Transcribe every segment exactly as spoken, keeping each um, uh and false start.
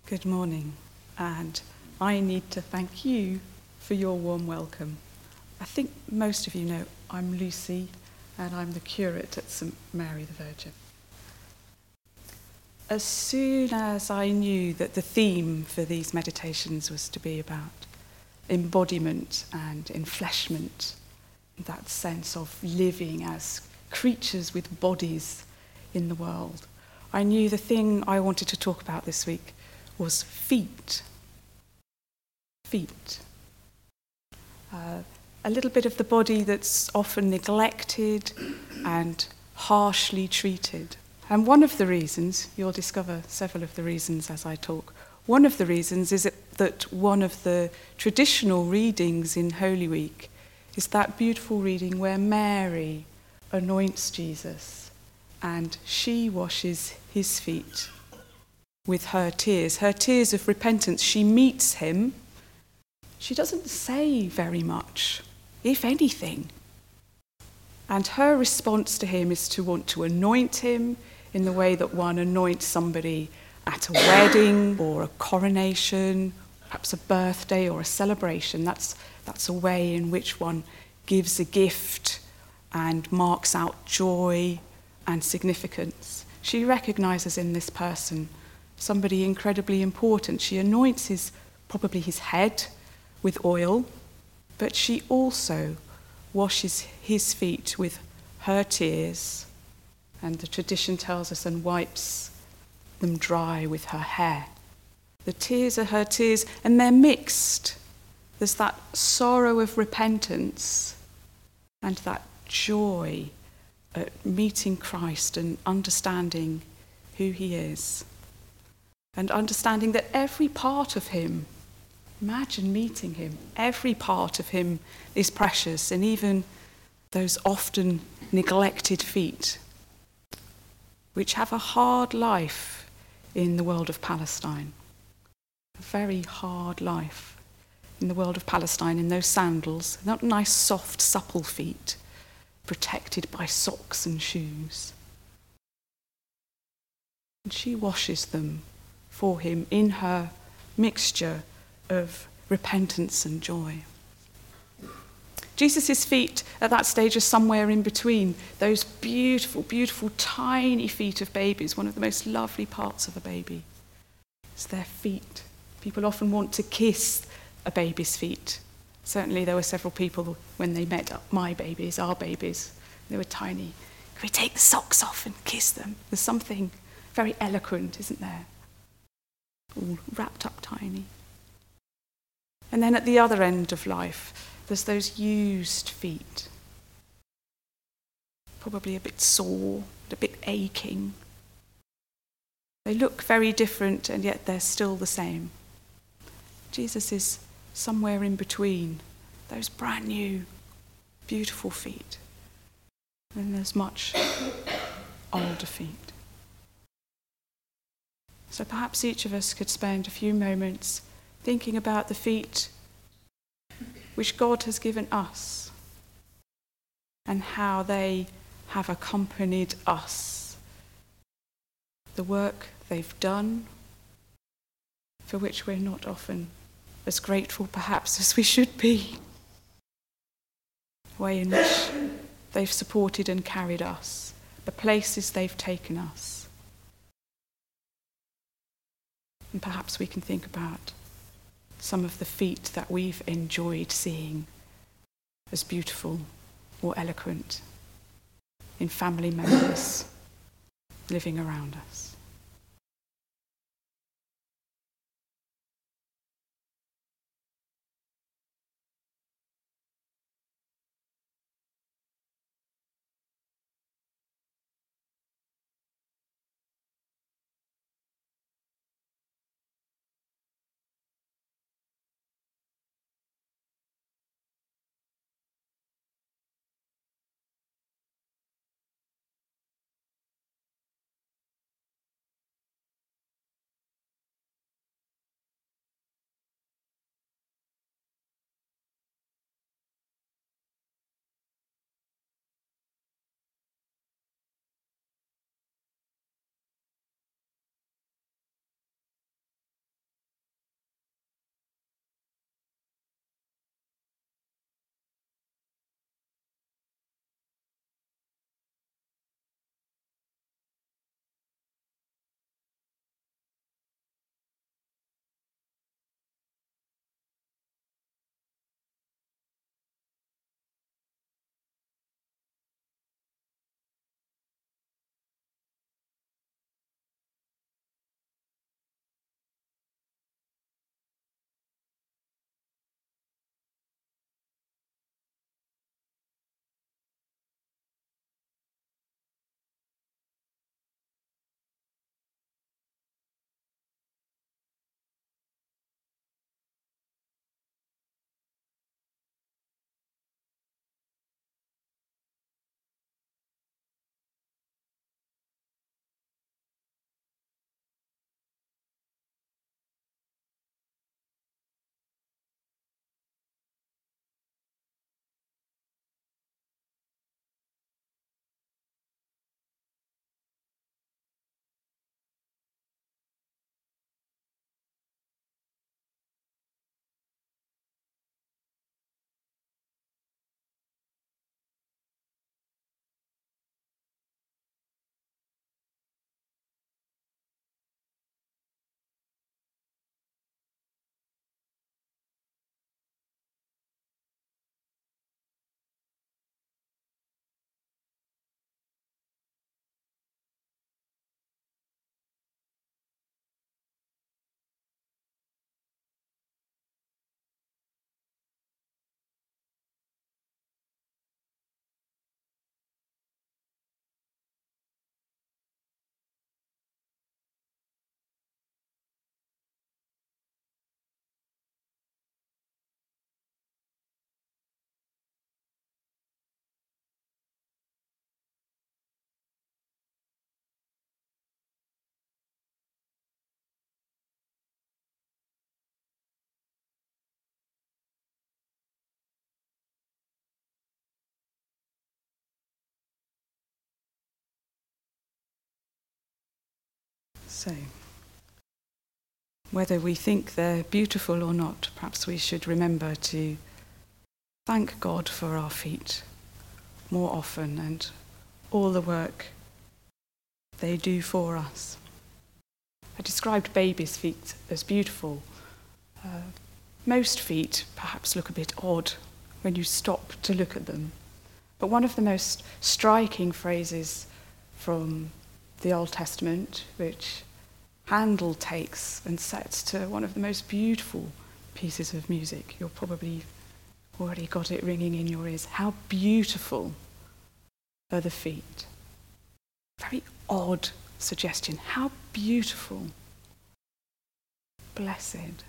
Good morning, and I need to thank you for your warm welcome. I think most of you know I'm Lucy, and I'm the curate at St Mary the Virgin. As soon as I knew that the theme for these meditations was to be about embodiment and enfleshment, that sense of living as creatures with bodies in the world, I knew the thing I wanted to talk about this week was feet. Feet. Uh, a little bit of the body that's often neglected and harshly treated. And one of the reasons, you'll discover several of the reasons as I talk, one of the reasons is that one of the traditional readings in Holy Week is that beautiful reading where Mary anoints Jesus and she washes his feet with her tears, her tears of repentance. She meets him. She doesn't say very much, if anything. And her response to him is to want to anoint him in the way that one anoints somebody at a wedding or a coronation, perhaps a birthday or a celebration. That's, that's a way in which one gives a gift and marks out joy and significance. She recognizes in this person somebody incredibly important. She anoints his, probably his head with oil, but she also washes his feet with her tears, and the tradition tells us, and wipes them dry with her hair. The tears are her tears, and they're mixed. There's that sorrow of repentance and that joy at meeting Christ and understanding who he is. And understanding that every part of him, imagine meeting him, every part of him is precious, and even those often neglected feet, which have a hard life in the world of Palestine. A very hard life in the world of Palestine, in those sandals, not nice, soft, supple feet, protected by socks and shoes. And she washes them for him in her mixture of repentance and joy. Jesus' feet at that stage are somewhere in between those beautiful, beautiful, tiny feet of babies. One of the most lovely parts of a baby is their feet. People often want to kiss a baby's feet. Certainly there were several people when they met my babies, our babies, they were tiny. Can we take the socks off and kiss them? There's something very eloquent, isn't there? All wrapped up tiny. And then at the other end of life, there's those used feet. Probably a bit sore, a bit aching. They look very different, and yet they're still the same. Jesus is somewhere in between those brand new, beautiful feet. And there's much older feet. So perhaps each of us could spend a few moments thinking about the feet which God has given us and how they have accompanied us. The work they've done, for which we're not often as grateful perhaps as we should be. The way in which they've supported and carried us, the places they've taken us. And perhaps we can think about some of the feet that we've enjoyed seeing as beautiful or eloquent in family members living around us. So, whether we think they're beautiful or not, perhaps we should remember to thank God for our feet more often and all the work they do for us. I described babies' feet as beautiful. Uh, most feet perhaps look a bit odd when you stop to look at them. But one of the most striking phrases from the Old Testament, which Handel takes and sets to one of the most beautiful pieces of music. You've probably already got it ringing in your ears. How beautiful are the feet. Very odd suggestion. How beautiful, blessed,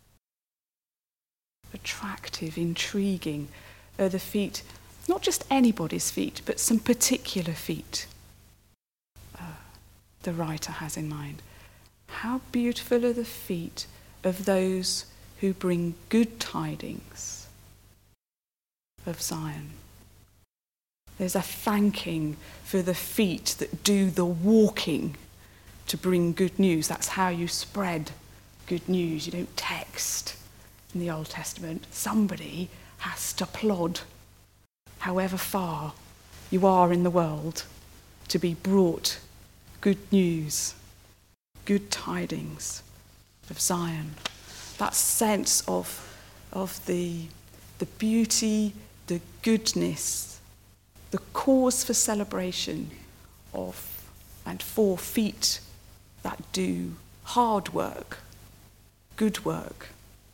attractive, intriguing are the feet, not just anybody's feet, but some particular feet uh, the writer has in mind. How beautiful are the feet of those who bring good tidings of Zion. There's a thanking for the feet that do the walking to bring good news. That's how you spread good news. You don't text in the Old Testament. Somebody has to plod, however far you are in the world, to be brought good news, good tidings of Zion. That sense of, of the, the beauty, the goodness, the cause for celebration of and for feet that do hard work, good work,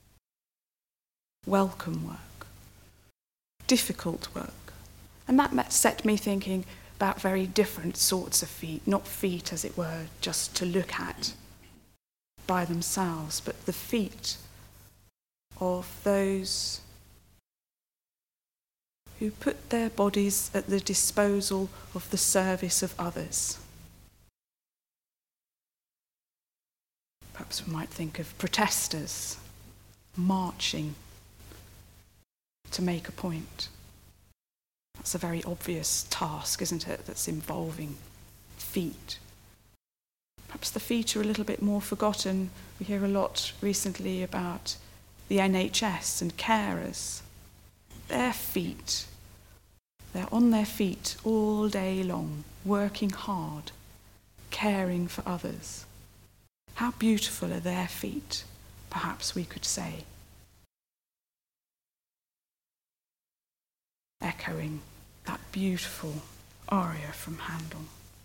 welcome work, difficult work. And that set me thinking about very different sorts of feet, not feet, as it were, just to look at by themselves, but the feet of those who put their bodies at the disposal of the service of others. Perhaps we might think of protesters marching to make a point. That's a very obvious task, isn't it, that's involving feet. Perhaps the feet are a little bit more forgotten. We hear a lot recently about the N H S and carers. Their feet, they're on their feet all day long, working hard, caring for others. How beautiful are their feet, perhaps we could say. Echoing that beautiful aria from Handel.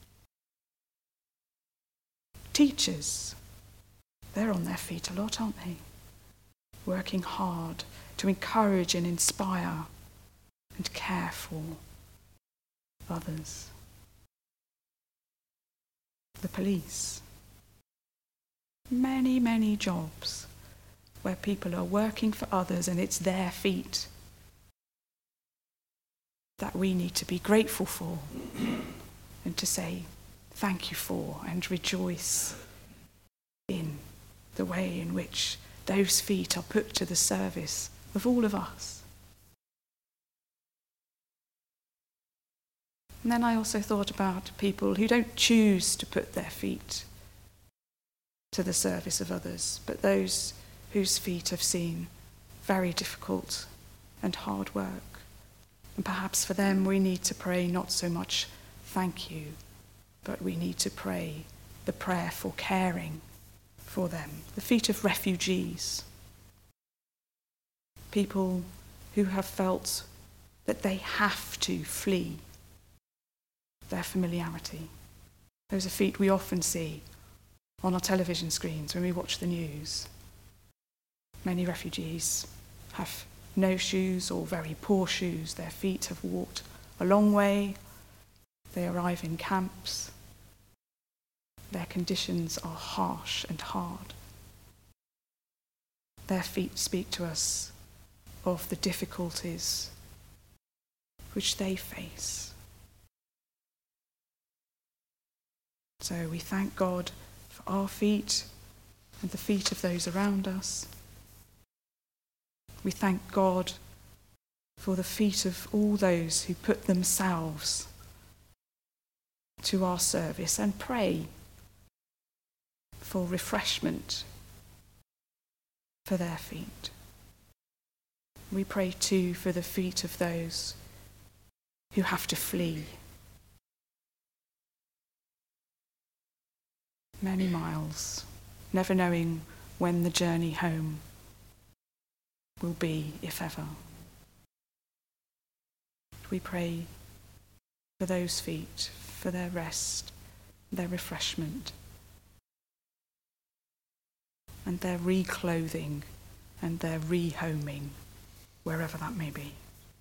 Teachers, they're on their feet a lot, aren't they? Working hard to encourage and inspire and care for others. The police. Many, many jobs where people are working for others and it's their feet that we need to be grateful for and to say thank you for and rejoice in the way in which those feet are put to the service of all of us. And then I also thought about people who don't choose to put their feet to the service of others, but those whose feet have seen very difficult and hard work. And perhaps for them we need to pray not so much thank you, but we need to pray the prayer for caring for them. The feet of refugees. People who have felt that they have to flee their familiarity. Those are feet we often see on our television screens when we watch the news. Many refugees have no shoes or very poor shoes. Their feet have walked a long way. They arrive in camps. Their conditions are harsh and hard. Their feet speak to us of the difficulties which they face. So we thank God for our feet and the feet of those around us. We thank God for the feet of all those who put themselves to our service and pray for refreshment for their feet. We pray too for the feet of those who have to flee many miles, never knowing when the journey home will be, if ever. We pray for those feet, for their rest, their refreshment, and their reclothing and their rehoming, wherever that may be.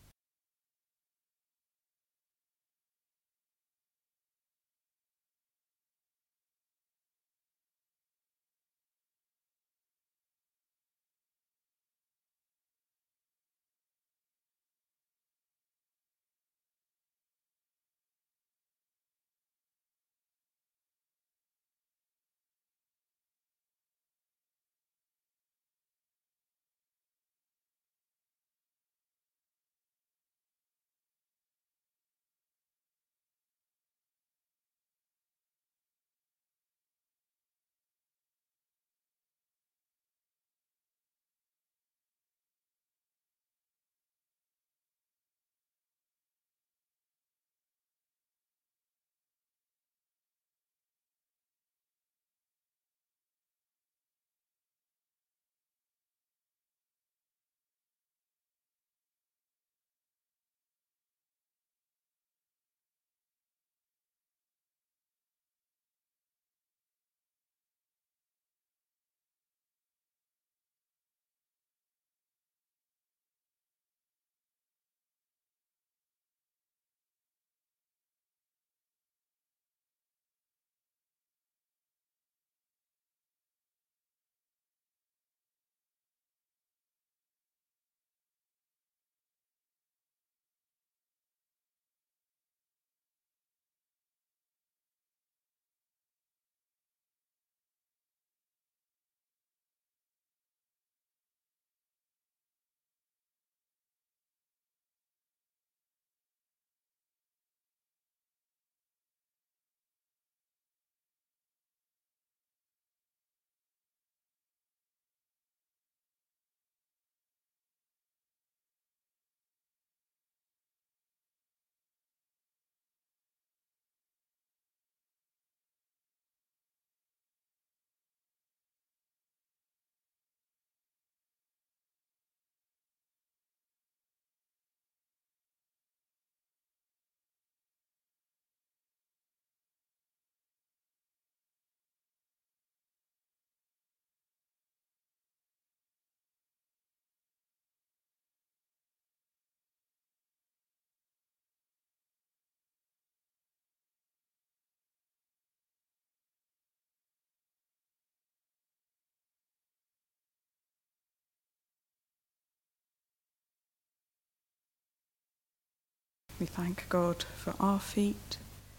We thank God for our feet.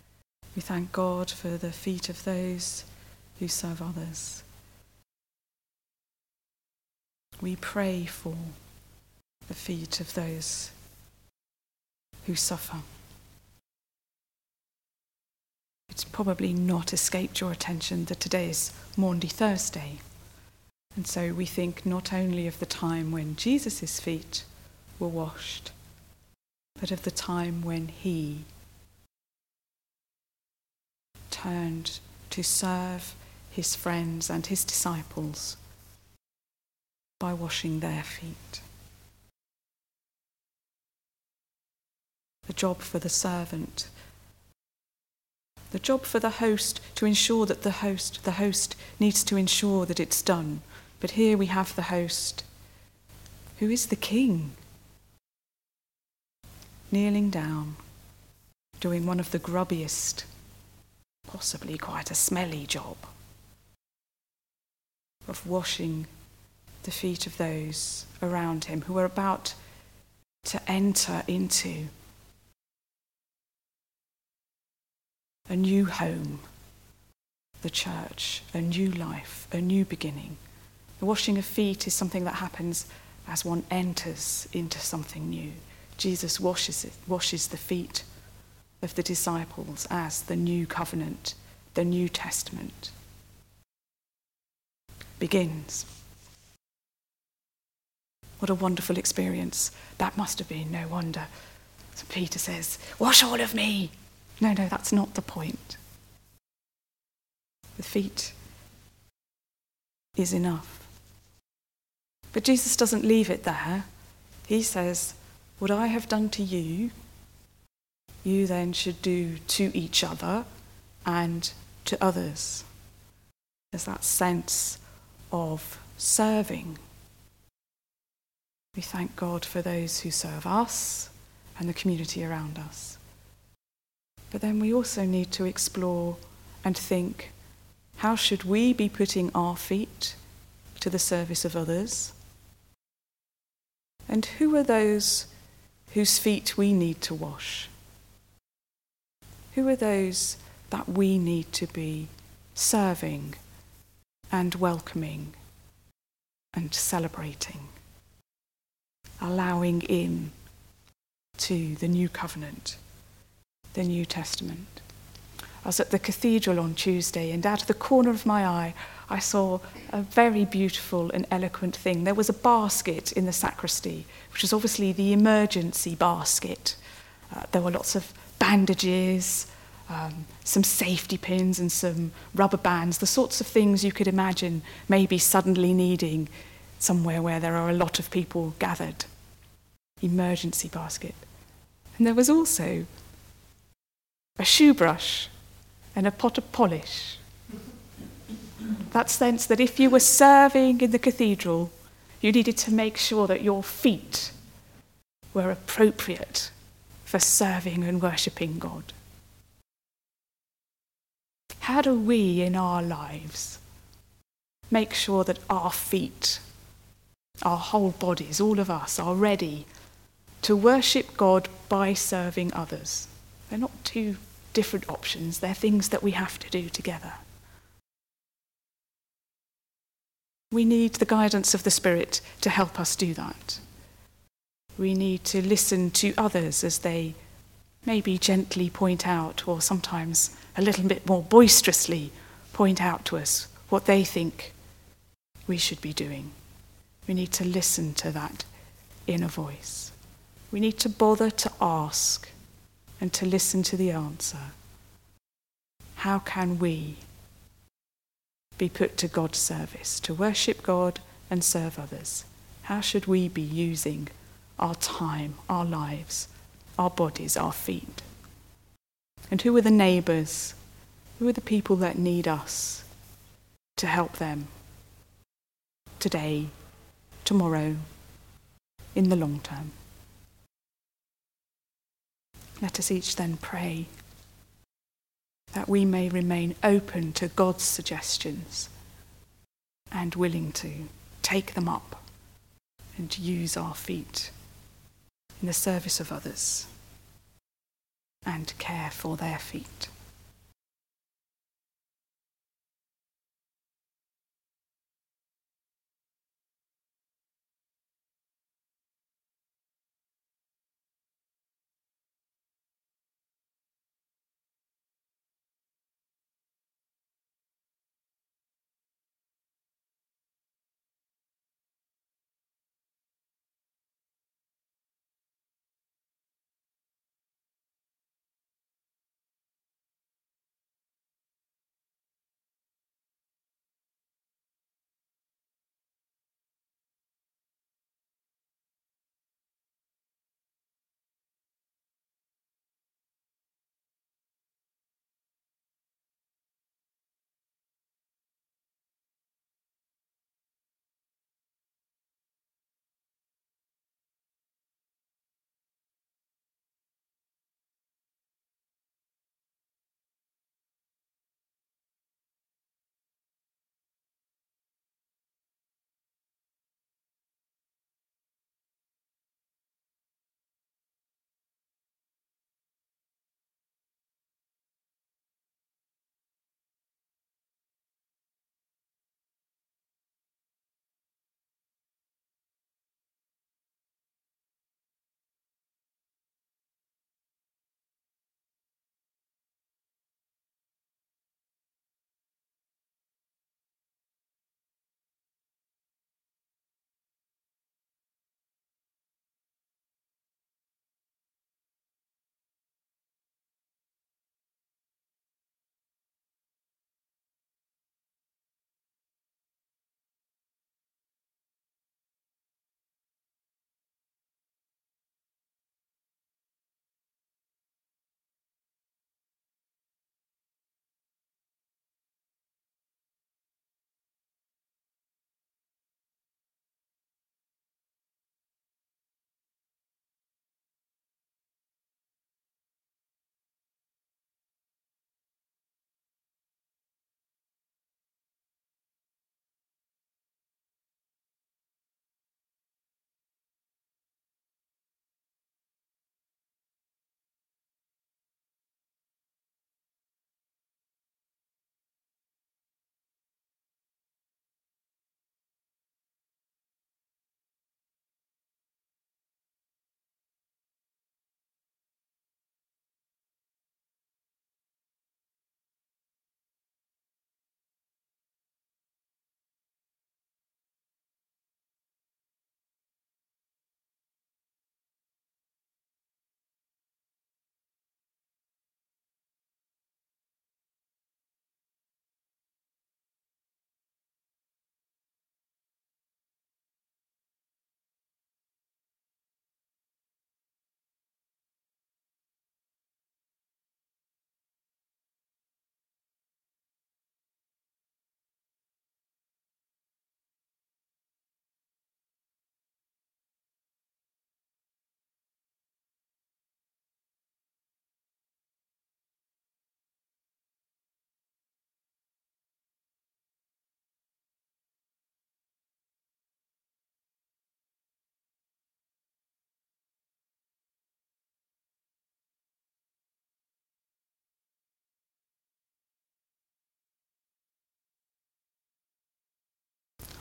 We thank God for the feet of those who serve others. We pray for the feet of those who suffer. It's probably not escaped your attention that today is Maundy Thursday. And so we think not only of the time when Jesus' feet were washed, but of the time when he turned to serve his friends and his disciples by washing their feet. The job for the servant, the job for the host to ensure that the host, the host needs to ensure that it's done. But here we have the host, who is the king, kneeling down, doing one of the grubbiest, possibly quite a smelly job of washing the feet of those around him who are about to enter into a new home, the church, a new life, a new beginning. The washing of feet is something that happens as one enters into something new. Jesus washes it, washes the feet of the disciples as the new covenant, the New Testament. begins. What a wonderful experience that must have been, no wonder. So Peter says, wash all of me. No, no, that's not the point. The feet is enough. But Jesus doesn't leave it there. He says, what I have done to you, you then should do to each other and to others. There's that sense of serving. We thank God for those who serve us and the community around us. But then we also need to explore and think, how should we be putting our feet to the service of others? And who are those whose feet we need to wash? Who are those that we need to be serving and welcoming and celebrating, allowing in to the new covenant, the New Testament? I was at the cathedral on Tuesday, and out of the corner of my eye, I saw a very beautiful and eloquent thing. There was a basket in the sacristy, which was obviously the emergency basket. Uh, there were lots of bandages, um, some safety pins and some rubber bands, the sorts of things you could imagine maybe suddenly needing somewhere where there are a lot of people gathered. Emergency basket. And there was also a shoe brush and a pot of polish. That sense that if you were serving in the cathedral, you needed to make sure that your feet were appropriate for serving and worshipping God. How do we in our lives make sure that our feet, our whole bodies, all of us, are ready to worship God by serving others? They're not two different options, they're things that we have to do together. We need the guidance of the Spirit to help us do that. We need to listen to others as they maybe gently point out, or sometimes a little bit more boisterously point out to us what they think we should be doing. We need to listen to that inner voice. We need to bother to ask and to listen to the answer. How can we be put to God's service, to worship God and serve others? How should we be using our time, our lives, our bodies, our feet? And who are the neighbours? Who are the people that need us to help them today, tomorrow, in the long term? Let us each then pray that we may remain open to God's suggestions and willing to take them up and use our feet in the service of others and care for their feet.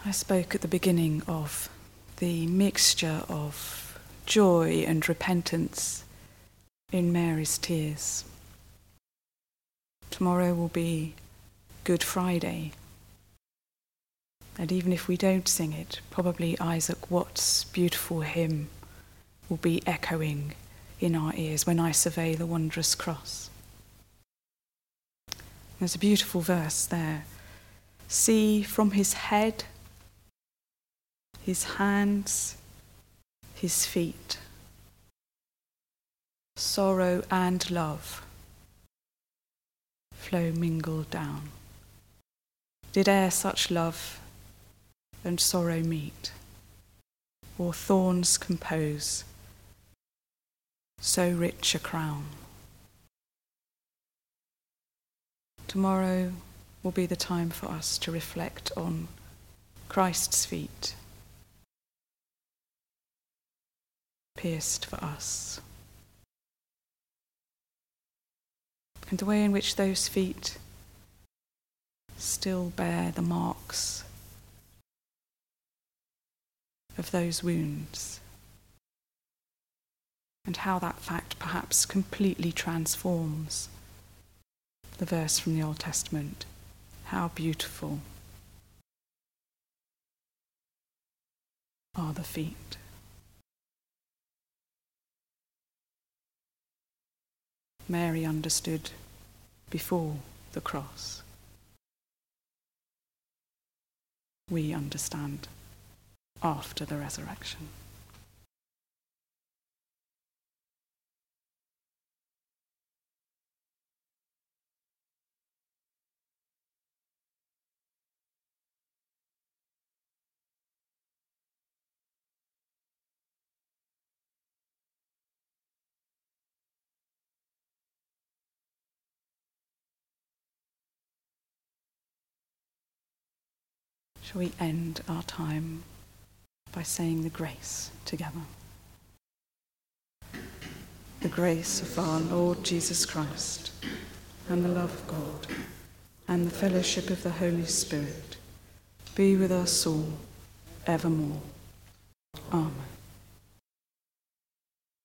I spoke at the beginning of the mixture of joy and repentance in Mary's tears. Tomorrow will be Good Friday. And even if we don't sing it, probably Isaac Watts' beautiful hymn will be echoing in our ears when I survey the wondrous cross. There's a beautiful verse there. See from his head, his hands, his feet, sorrow and love flow mingled down. Did e'er such love and sorrow meet, or thorns compose so rich a crown? Tomorrow will be the time for us to reflect on Christ's feet, pierced for us, and the way in which those feet still bear the marks of those wounds, and how that fact perhaps completely transforms the verse from the Old Testament. How beautiful are the feet. Mary understood before the cross. We understand after the resurrection. Shall we end our time by saying the grace together? The grace of our Lord Jesus Christ, and the love of God, and the fellowship of the Holy Spirit be with us all evermore. Amen.